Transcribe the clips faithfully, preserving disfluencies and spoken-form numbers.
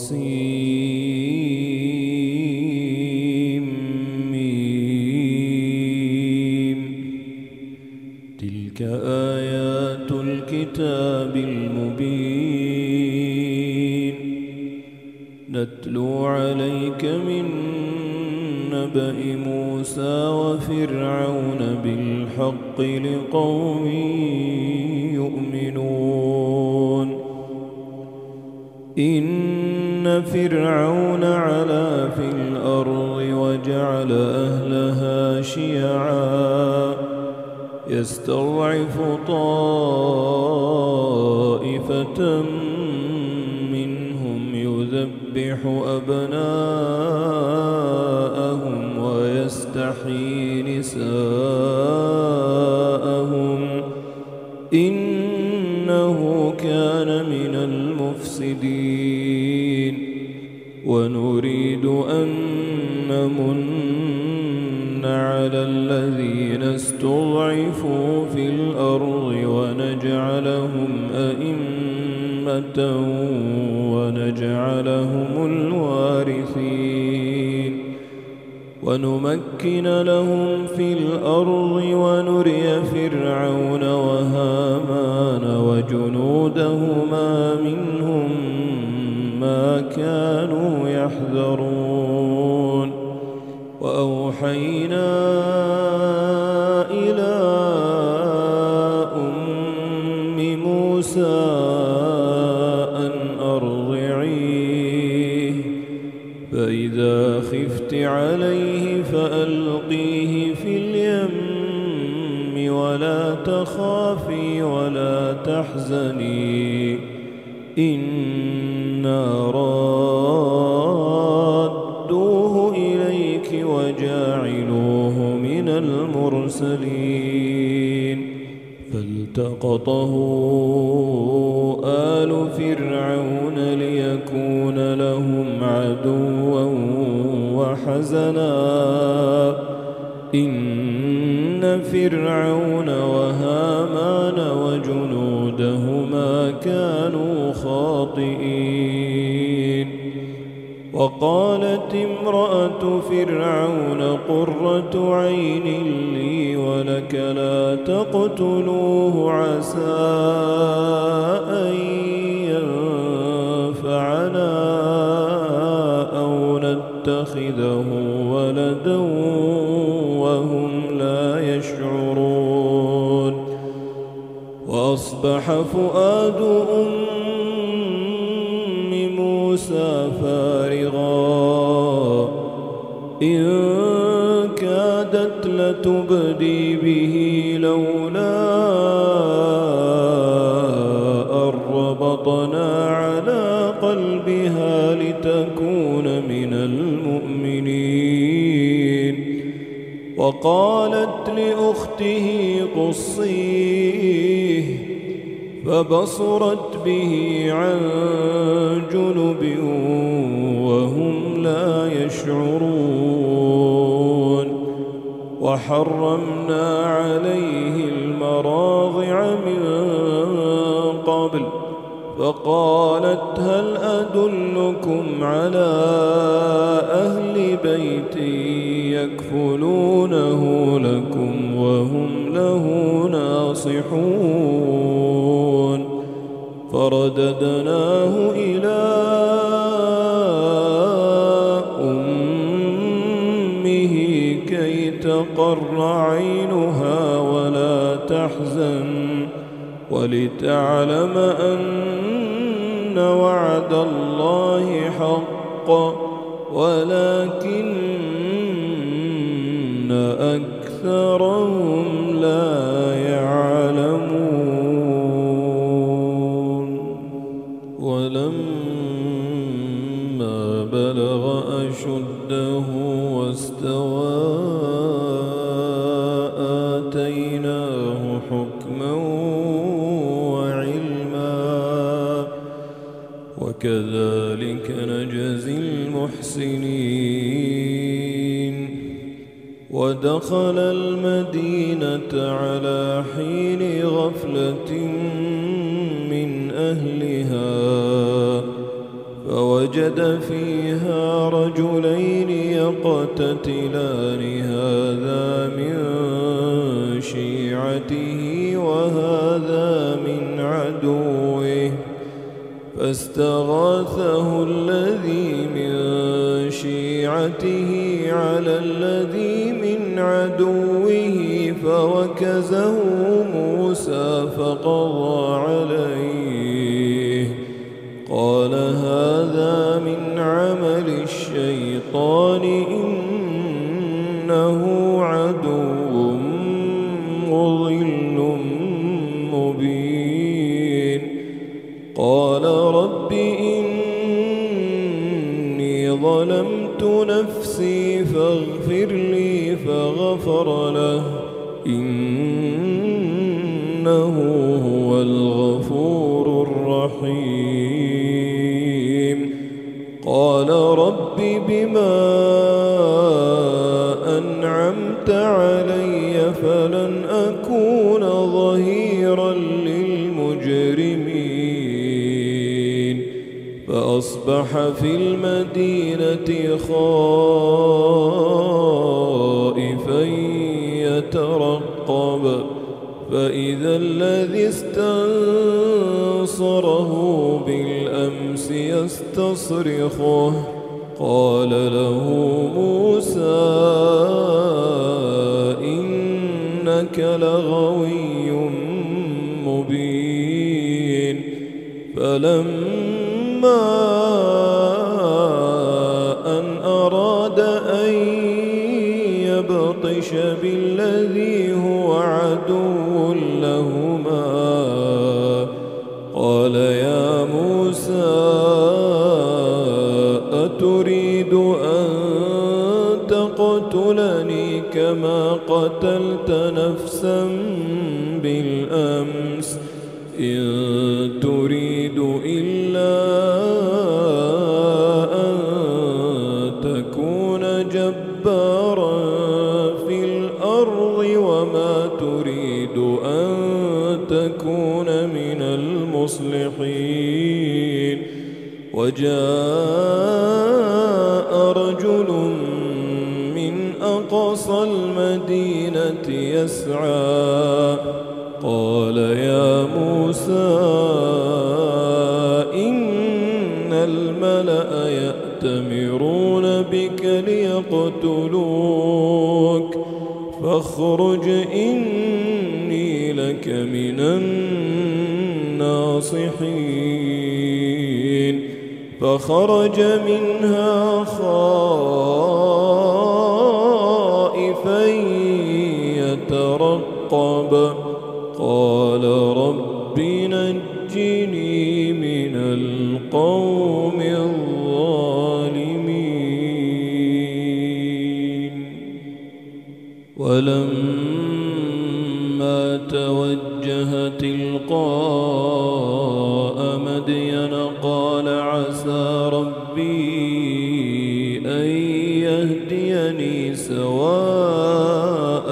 سين ميم. تلك آيات الكتاب المبين نتلو عليك من نبأ موسى وفرعون بالحق لقوم يؤمنون. إن فرعون علا في الأرض وجعل أهلها شيعا يستضعف طائفة منهم يذبح أبناءهم ويستحيي نساءهم إنه كان من المفسدين. ونريد أن نمن على الذين استضعفوا في الأرض ونجعلهم أئمة ونجعلهم الوارثين. ونمكن لهم في الأرض ونري فرعون وهامان وجنودهما منهم ما كانوا يحذرون. وأوحينا إلى أم موسى أن أرضعيه فإذا خفت عليه فألقيه في اليم ولا تخافي ولا تحزني إنا رادوه إليك وجاعلوه من المرسلين. فالتقطه آل فرعون ليكون لهم عدوا وحزنا إن فرعون وهامان وجنودهما كانوا خاطئين. وقالت امرأة فرعون قرة عين لي ولك لا تقتلوه عسى أن ينفعنا أو نتخذه ولدا وهم لا يشعرون. وأصبح فؤاد أم موسى فارغا إن كادت لتبدي به لولا أن ربطنا على قلبها لتكون من المؤمنين. وقالت لأخته قصيه فبصرت به عن جنب وهم لا يشعرون. وحرمنا عليه المراضع من قبل فقالت هل أدلكم على أهل بيت يكفلونه لكم وهم له ناصحون. فرددناه إلى أمه كي تقر عينها ولا تحزن ولتعلم أن وعد الله حق ولكن أكثرهم لا يعلمون. ولما بلغ أشده واستوى آتيناه حكما وعلما وكذلك نجزي المحسنين. ودخل المدينة على حين غفلة من أهلها فوجد فيها رجلين يقتتلان هذا من شيعته وهذا من عدوه فاستغاثه الذي من شيعته على الذي من عدوه فوكزه موسى فقضى عليه قال هذا من عمل الشيطان إنه عدو مضل مبين قال رب إني ظلمت نفسي فاغفر لي فغفر له إنه هو الغفور الرحيم قال رب بما أنعمت علي فلن أكون ظهيرا للمجرمين فأصبح في المدينة خائفا يترقب فإذا الذي استنصره بالأمس يستصرخه قال له موسى إنك لغوي مبين فلما أن أراد أن يبطش بالذي هو عدو لهما قال يا موسى أتريد أن تقتلني كما قتلت نفسا بالأمس إن تريد إلا أن تكون جبارا في الأرض وما تريد أن تكون من المصلحين وجاء رجل من أقصى المدينة يسعى قال يا موسى إن الملأ يأتمرون بك ليقتلوك فاخرج إني لك من الناصحين فخرج منها خائفا يترقب قال رب نجني من القوم الظالمين ولما توجه تلقاء مدين قال عسى ربي أن يهديني سواء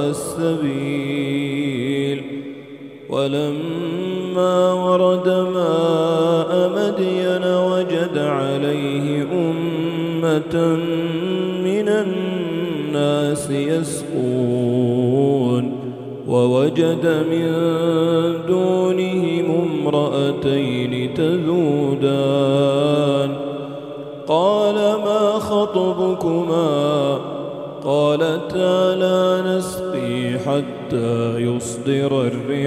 السبيل ولما ورد ماء مدين وجد عليه أمة من الناس يسقون ووجد من دونهم امرأتين تذودان قال ما خطبكما قالتا لا نسقي حتى يصدر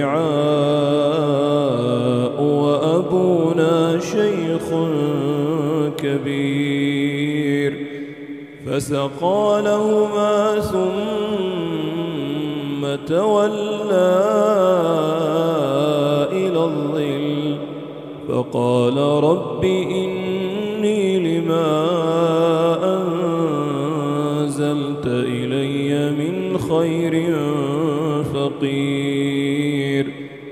الرعاء وأبونا شيخ كبير فسقى لهما ثم تولى إلى الظل فقال رب إني لما أنزلت إلي من خير فقير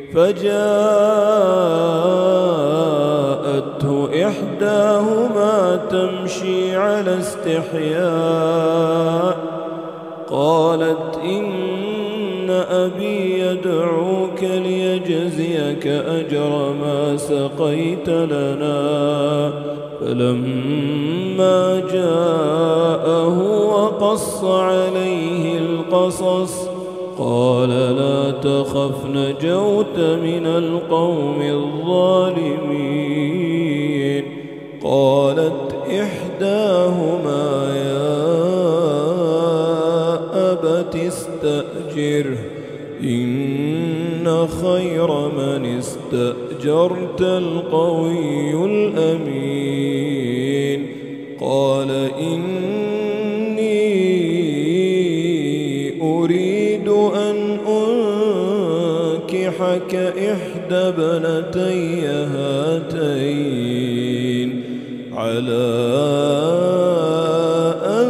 فجاءته إحداهما تمشي على استحياء قالت إن أبي يدعوك ليجزيك أجر ما سقيت لنا. فلما جاءه وقص عليه القصص قال لا تخف نجوت من القوم الظالمين. قالت إحداهما يا أبت استأجره إن خير من استأجرت القوي الأمين. قال إني أريد أن أنكحك إحدى ابنتي هاتين على أن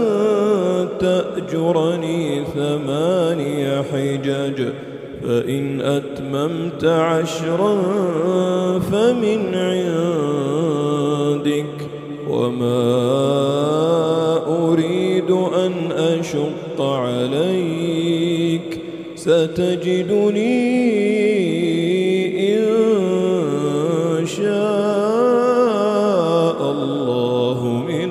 تأجرني ثماني حجج فإن أتممت عشرا فمن عندك وما أريد أن أشق عليك ستجدني إن شاء الله من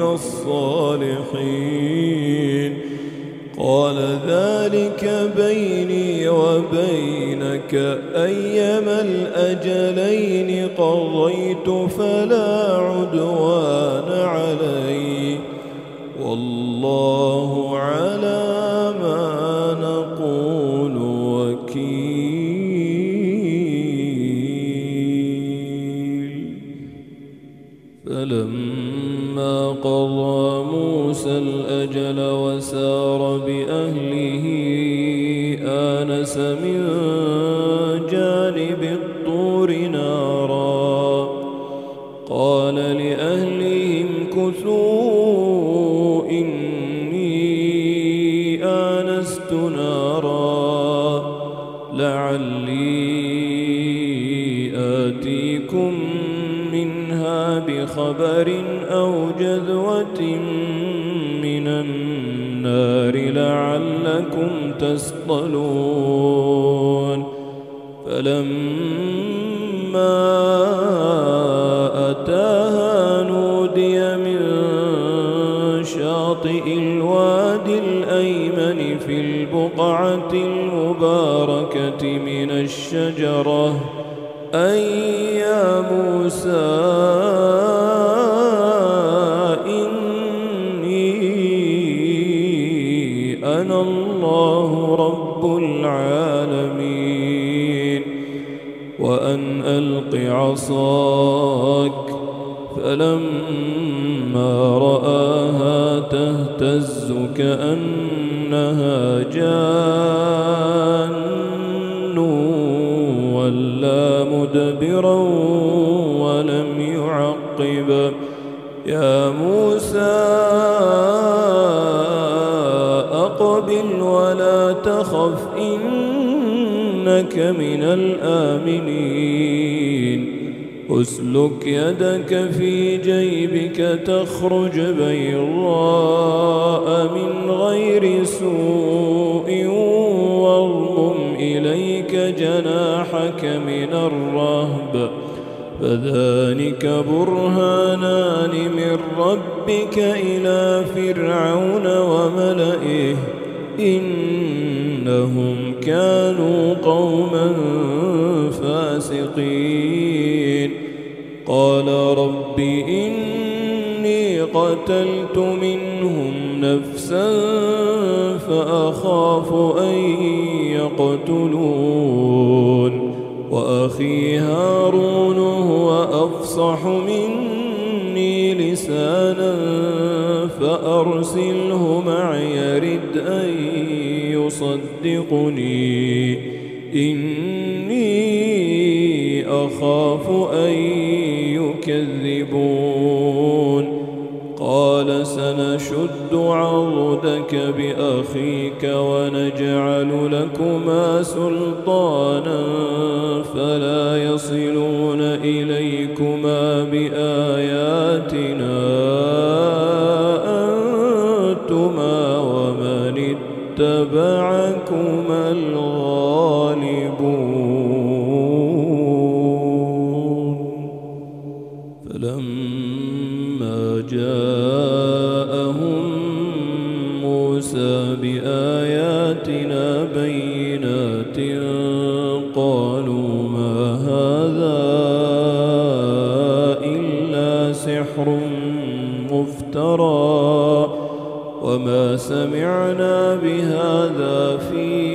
الصالحين. قال ذلك بيني وبينك أيما الأجلين قضيت فلا عدوان علي والله على ما نقول وكيل. فلما قضى موسى الأجل وسار بأهله آنس من جانب الطور نارا قال لأهلهم كثوا إني آنست نارا لعلي آتيكم منها بخبر أو جذوة من النار لعلكم تصطلون. فلما أتاها نودي من شاطئ الوادي الأيمن في البقعة المباركة من الشجرة أي يا موسى إني أنا الله رب العالمين وأن ألق عصاك. فلما رآها تهتز كأنها جان ولا مدبرا ولم يعقب. يا موسى أقبل ولا تخف إنك من الآمنين. أسلك يدك في جيبك تخرج بيضاء من غير سوء واضمم إليك جناحك من الرهب فذلك برهانان من ربك إلى فرعون وملئه إنهم كانوا قوما فاسقين. قال رب إني قتلت منهم نفسا فأخاف أن يقتلون وأخي هارون هو أفصح مني لسانا فأرسله معي يرد أن يصدقني إني أخاف أن يكذبون. قال سنشد عضدك بأخيك ونجعل لكما سلطانا فلا يصلون إليكما بآياتنا أنتما ومن اتبعكما الغالبون. جاءهم موسى بآياتنا بينات قالوا ما هذا إلا سحر مفترى وما سمعنا بهذا في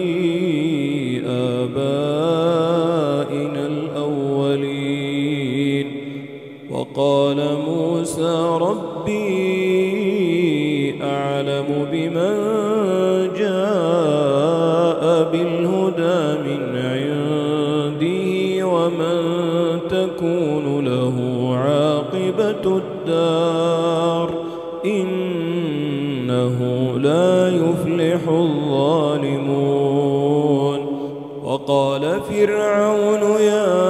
آبائنا الأولين. وقال موسى ربي أعلم بمن جاء بالهدى من عنده ومن تكون له عاقبة الدار إنه لا يفلح الظالمون. وقال فرعون يا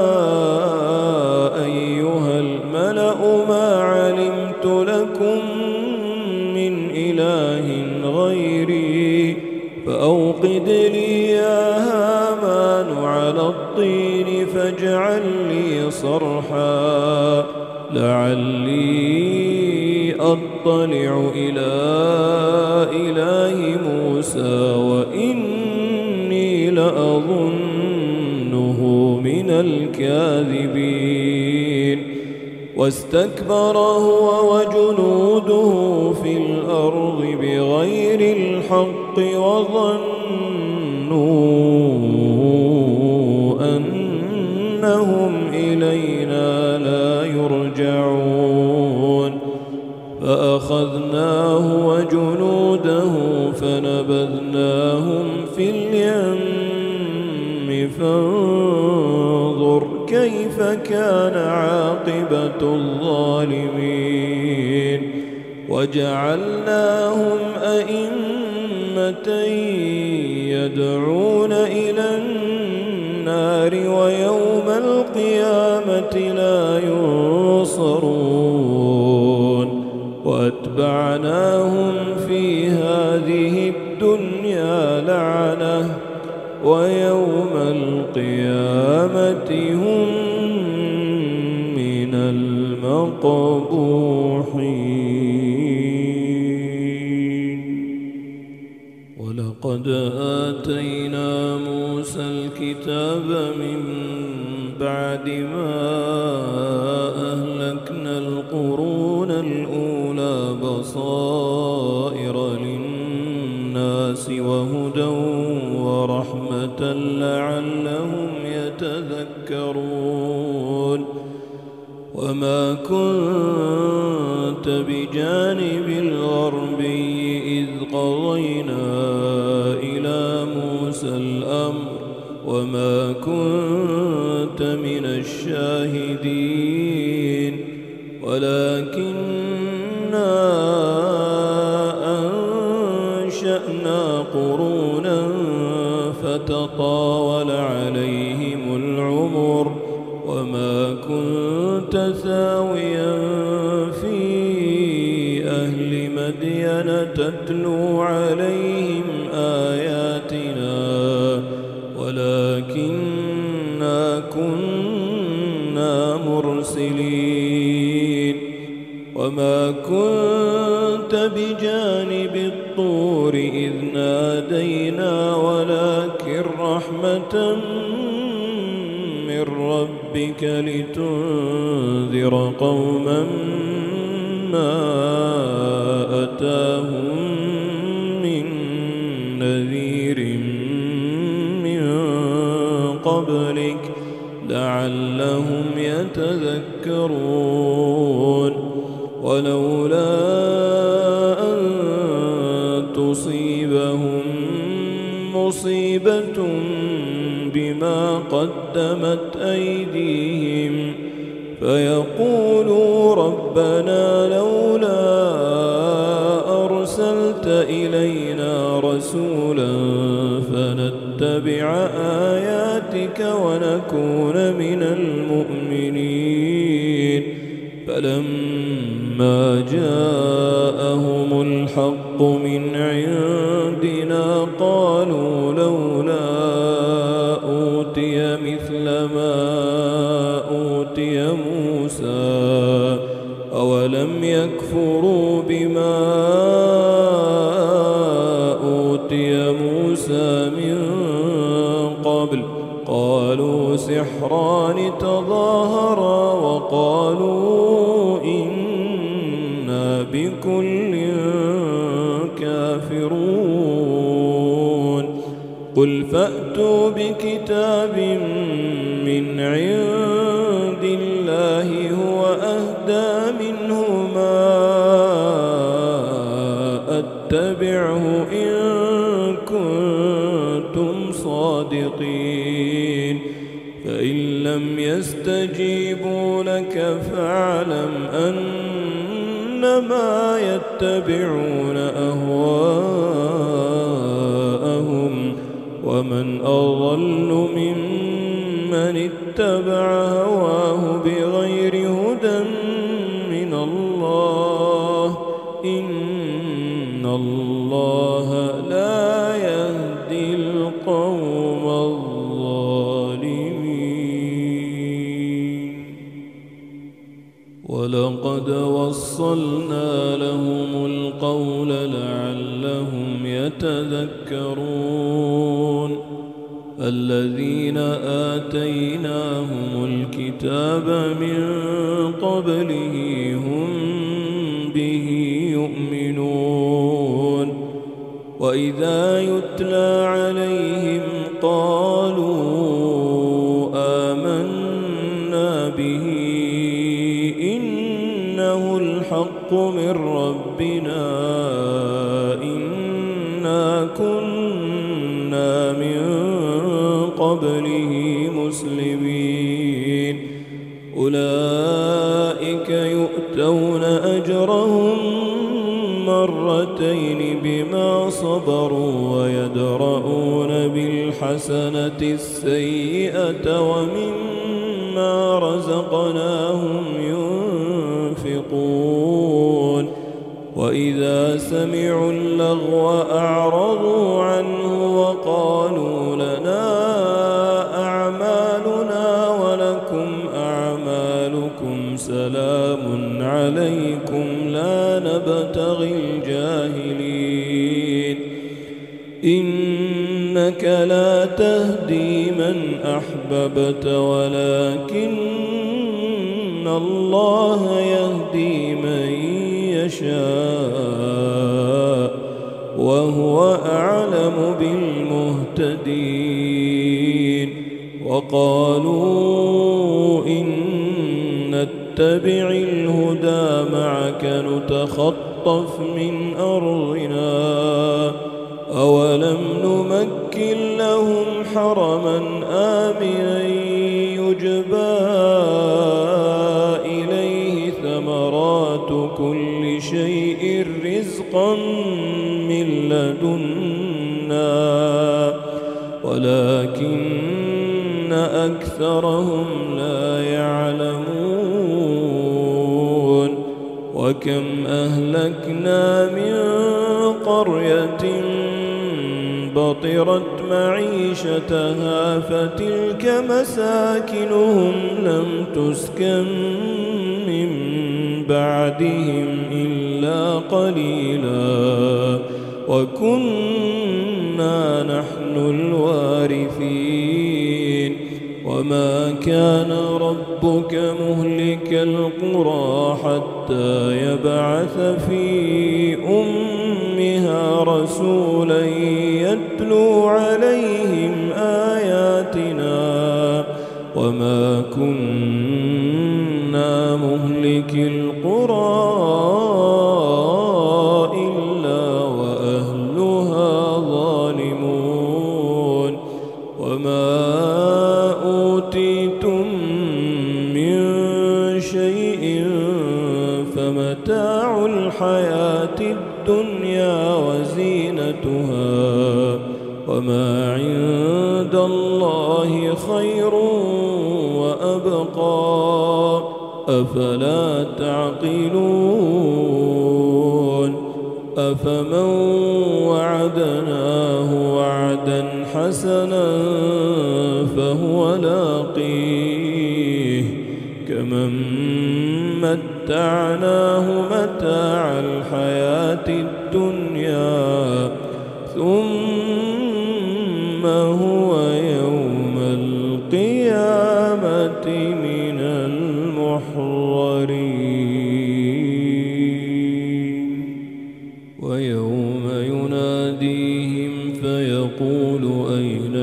أيها الملأ ما علمت لكم من إله غيري فأوقد لي يا هامان على الطين فاجعل لي صرحا لعلي أطلع إلى إله موسى وإني لأظنه من الكاذبين. واستكبر هو وجنوده في الأرض بغير الحق وظنوا أنهم إلينا لا يرجعون. فأخذناه وجنوده فنبذناهم في اليم فانظر كيف كان عاقبة الظالمين. وجعلناهم أئمة يدعون إلى النار ويوم القيامة لا ينصرون. وأتبعناهم في هذه الدنيا لعنة ويوم القيامة هم من المقبوحين. ولقد آتينا موسى الكتاب من بعد ما أهلكنا القرون الأولى بصائر للناس وهدى ورحمة لعلهم يتذكرون. وما كنت بجانب الغربي إذ قضينا إلى موسى الأمر وما كنت من الشاهدين ولكننا أنشأنا قرونا فتطاول عليهم العمر وما كنت ثاويا في أهل مدين تتلو عليهم آياتنا ولكننا كنا مرسلين. وما كنت بجانب الطور إذ نادينا ولكن رحمة من ربك لتنذر قوما ما أتاهم من نذير من قبلك لعلهم يتذكرون. ولولا أن تصيبهم مصيبة بما قدمت أيديهم فيقولوا ربنا لولا أرسلت إلينا رسولا فنتبع آياتك ونكون من المؤمنين. فلما جاءهم الحق من عندنا قالوا لولا أوتي مثل ما أوتي موسى أولم ليكفروا بما أوتي موسى من قبل قالوا سحران تظاهرا وقالوا إنا بكل كافرون قل فأتوا بكتاب من عند الله هو أهدى منهما أتبعه إن كنتم صادقين فإن لم يستجيبوا لك فاعلم أنما يتبعون أهواءهم ومن أضل ممن اتبع هواه بغير هدى من الله إن الله لا يهدي القوم الظالمين ولقد وصلنا لهم القول لعلهم يتذكرون الذين آتيناهم الكتاب من قبله هم به يؤمنون وإذا يتلى عليهم قالوا آمنا به إنه الحق من ربنا إنا كنا من قبله مسلمين أولئك يؤتون أجرهم مرتين بما صبروا ويدرؤون بالحسنة السيئة ومما رزقناهم ينفقون وإذا سمعوا اللغو أعرضوا عنه وقالوا لنا أعمالنا ولكم أعمالكم سلام عليكم لا نبتغي الجاهلين إنك لا تهدي من أحببت ولكن الله يهدي من يشاء وهو أعلم بالمهتدين وقالوا إن نتبع الهدى معك نتخطف من أرضنا أولم نمكن لهم حرما آمنا يجبى إليه ثمرات كل شيء رزقا من لدنا ولكن أكثرهم لا يعلمون وكم أهلكنا من قرية بطرت معيشتها فتلك مساكنهم لم تسكن من بعدهم إلا قليلا وكنا نحن الوارثين وما كان ربك مهلك القرى حتى يبعث في أمها رسولا يتلو عليهم آياتنا وما كنا مهلك القرى إلا وأهلها ظالمون وما أوتيتم من شيء فمتاع الحياة الدنيا وزينتها وما عند الله خير وأبقى أفلا تعقلون أفمن وعدناه وعدا حسنا فهو لاقيه كمن مت متعناه متاع الحياة الدنيا ثم هو يوم القيامة من المحضرين. ويوم يناديهم فيقول أين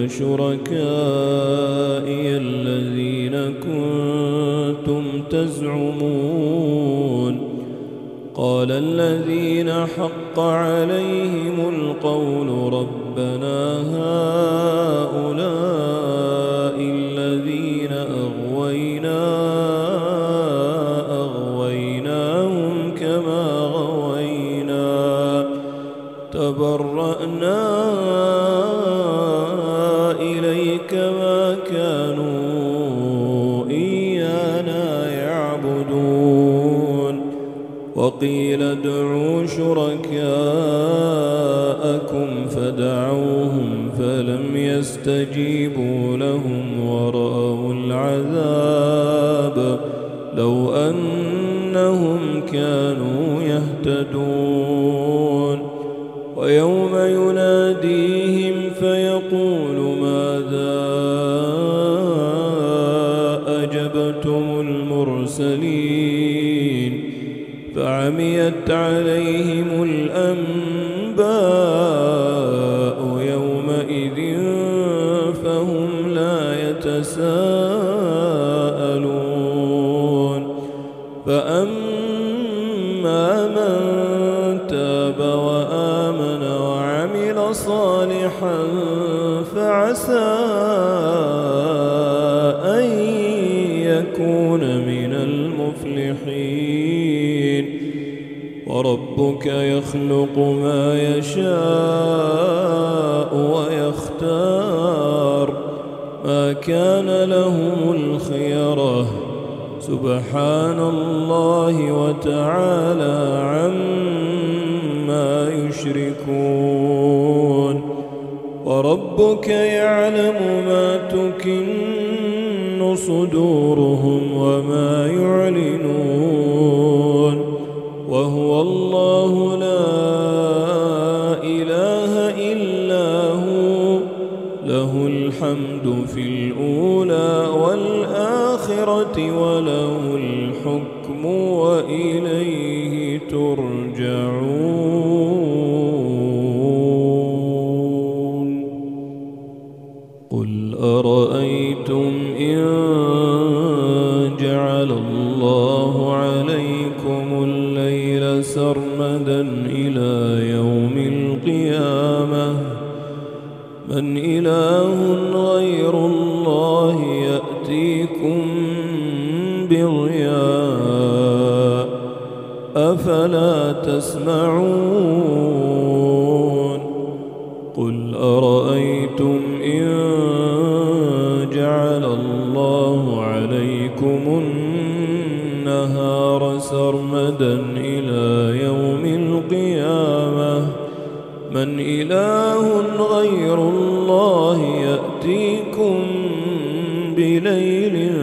شركائي الذين كنتم تزعمون قال الذين حق عليهم القول ربنا هؤلاء الذين أغوينا أغويناهم كما غوينا تبرأنا إليك ما كانوا إيانا يعبدون. وقيل ادعوا شركاءكم فدعوهم فلم يستجيبوا لهم ورأوا العذاب لو أنهم كانوا يهتدون. ويوم يناديهم فيقول ماذا أجبتم المرسلين فعميت عليهم الأنباء يومئذ فهم لا يتساءلون. فأما من تاب وآمن وعمل صالحا فعسى أن يكون من المفلحين. وربك يخلق ما يشاء ويختار ما كان لهم الخيرة سبحان الله وتعالى عما يشركون. وربك يعلم ما تكن صدورهم وما يعلنون وهو الله لا إله إلا هو له الحمد في الأولى والآخرة وله الحكم وإليه ترجعون. قل أرأيتم إن جعل الله عليكم الليل سرمدا إلى يوم القيامة من إله غير الله يأتيكم بضياء أفلا تسمعون. قل أرأيتم إن جعل الله عليكم النهار سرمدا إلى يوم القيامة من إله غير الله يأتيكم بليل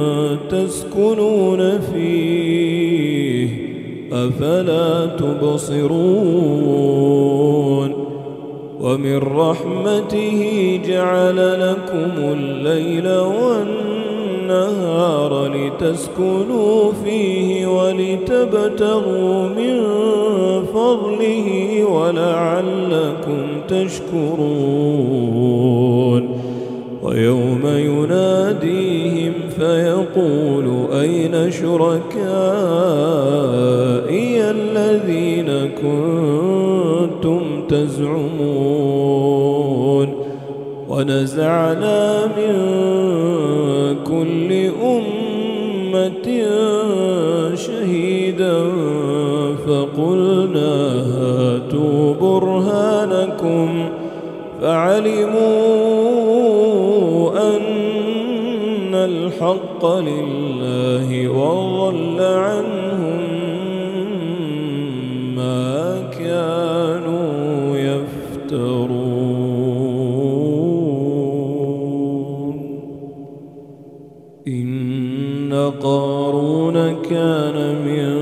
تسكنون فيه أفلا تبصرون. ومن رحمته جعل لكم الليل والنهار لتسكنوا فيه ولتبتغوا من فضله ولعلكم تشكرون. ويوم يناديهم فيقول أين شركائي الذين كنتم تزعمون ونزعنا من كل أمة شهيدا فقلنا هاتوا برهانكم فعلموا أن الحق لله وضل عنهم ما كانوا يفترون. إن قارون كان من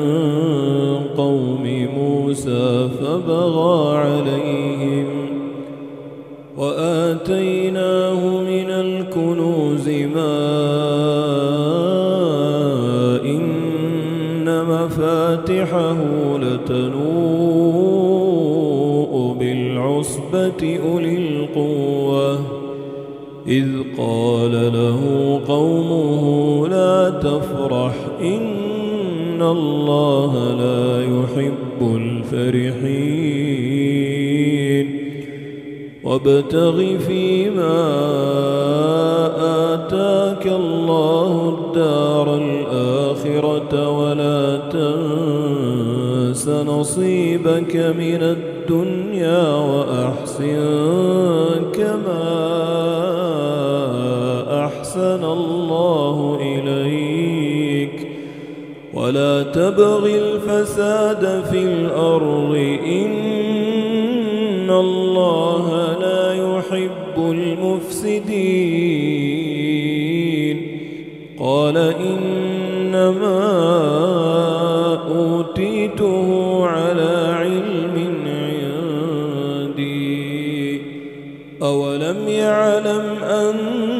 قوم موسى فبغى عليهم وآتيناه من الكنوز ما إن مفاتحه لتنوء بالعصبة أولي القوة إذ قال له قومه لا تفرح إن الله لا يحب الفرحين وابتغ فيما آتاك الله الدار الآخرة ولا تنس نصيبك من الدنيا وأحسن كما أحسن الله إليك ولا تبغ الفساد في الأرض إن الله لا يحب المفسدين قال إنما أوتيته على علم عندي أولم يعلم أن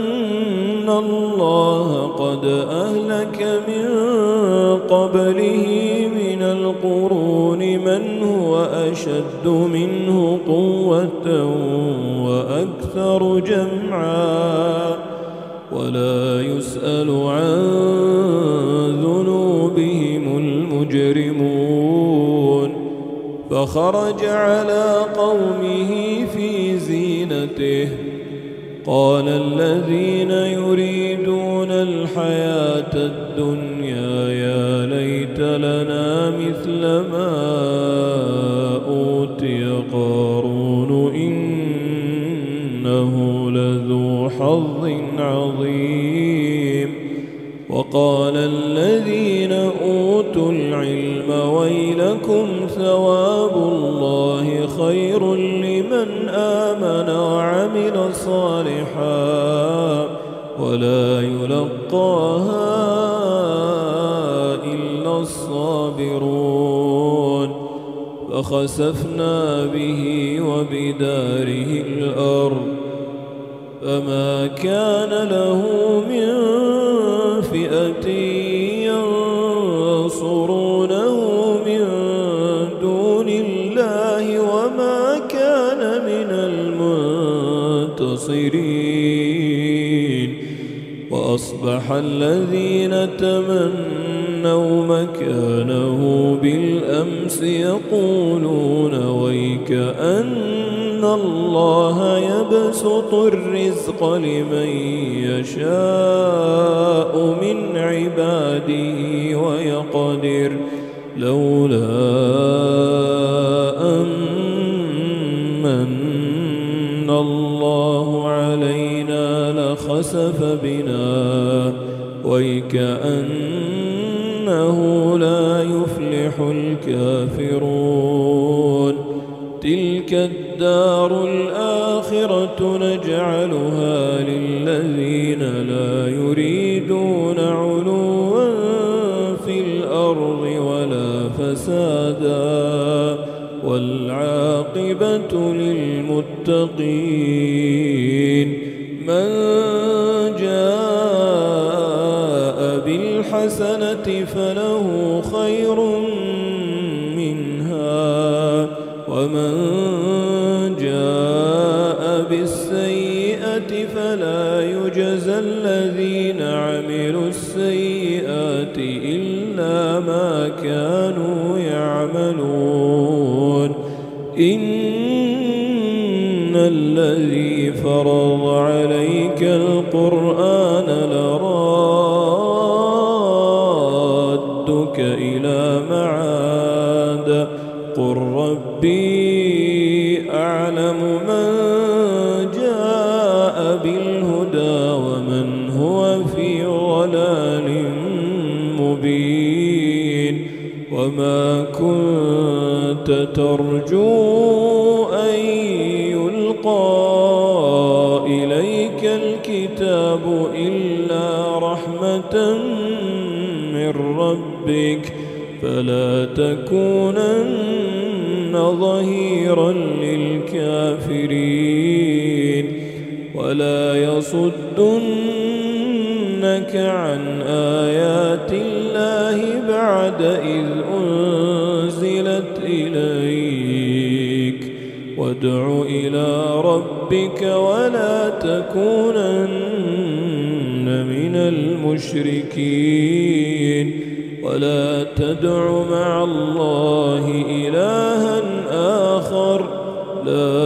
الله قد أهلك من قبله من القرون من هو أشد منه قوة وأكثر جمعا ولا يسأل عن ذنوبهم المجرمون فخرج على قومه في زينته قال الذين يريدون الحياة الدنيا يا ليت لنا مثل ما أوتي قارون إنه لذو حظ عظيم وقال الذين أوتوا العلم ويلكم ثواب الله خير لمن آمن وعمل صالحا ولا يلقاها إلا الصابرون فخسفنا به وبداره الأرض فما كان له من فئة ينصرونه من دون الله وما كان من المنتصرين وأصبح الذين تمنوا مكانه بالأمس يقولون ويك أن الله يبسط الرزق لمن يشاء من عباده ويقدر لولا أمن الله علينا لخسف بنا ويكأنه لا يفلح الكافرون تلك الدار الآخرة نجعلها للذين لا يريدون علوا في الأرض ولا فسادا والعاقبة للمتقين من جاء بالحسنة فله خير منها ومن جاء بالسيئة فلا يجزى الذين عملوا السيئات إلا ما كانوا يعملون إن الذي فرض عليك القرآن لرادك إلى معاد قل ربي أعلم من جاء بالهدى ومن هو في ضلال مبين وما كنت ترجو أن يلقى إليك الكتاب إلا رحمة من ربك فلا تكونن ظهيرا للكافرين ولا يصدنك عن آيات الله بعد إذ أنزلت إليك وادع إلى ربك ولا تكونن من المشركين ولا تدع مع الله إلها آخر لا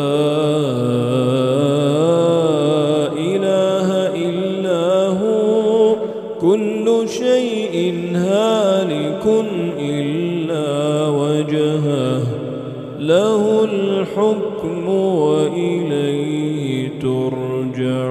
إله إلا هو كل شيء هالك إلا وجهه له الحكم وإليه ترجعون.